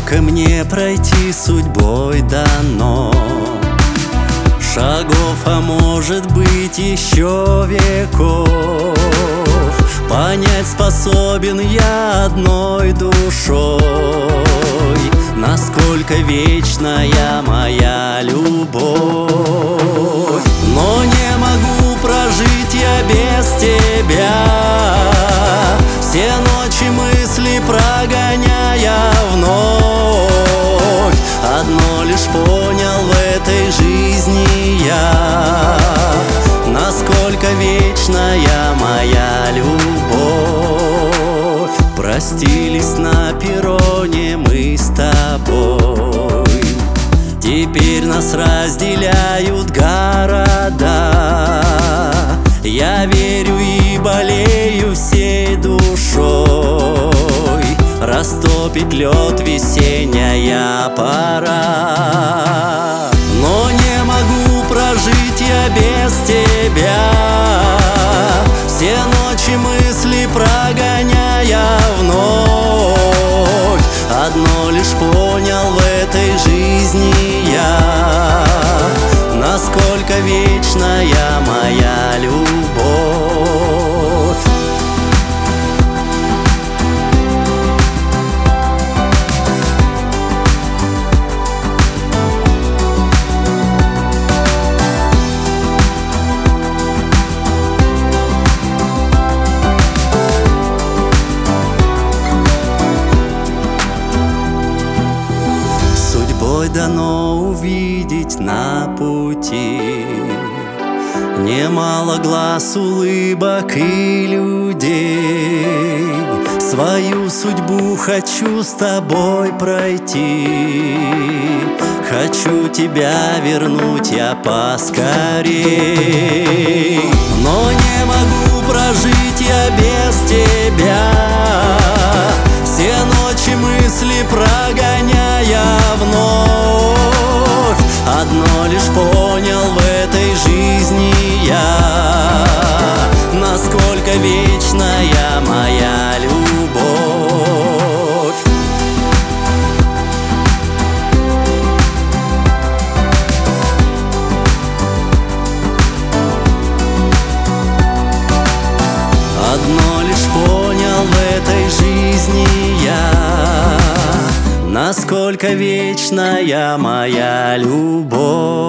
Сколько мне пройти судьбой дано шагов, а может быть еще веков. Понять способен я одной душой, насколько вечная моя любовь. Но не могу прожить я без тебя, все ночи мысли прогоняя вновь. Одно лишь понял в этой жизни я, насколько вечная моя любовь. Простились на перроне мы с тобой, теперь нас разделяют города. Я верю и болею всей душой, растопит лед весенняя пора. Но не могу прожить я без тебя, все ночи мысли прогоняя вновь. Одно лишь понял в этой жизни я, насколько вечная моя любовь. Судьбой дано увидеть на пути немало глаз, улыбок и людей. Свою судьбу хочу с тобой пройти, хочу тебя вернуть я поскорей. Но не могу прожить я без тебя, все ночи мысли прогоняя вновь. Одно лишь понял в этой жизни я, насколько вечная моя любовь. Одно лишь понял в этой жизни я, насколько вечная моя любовь.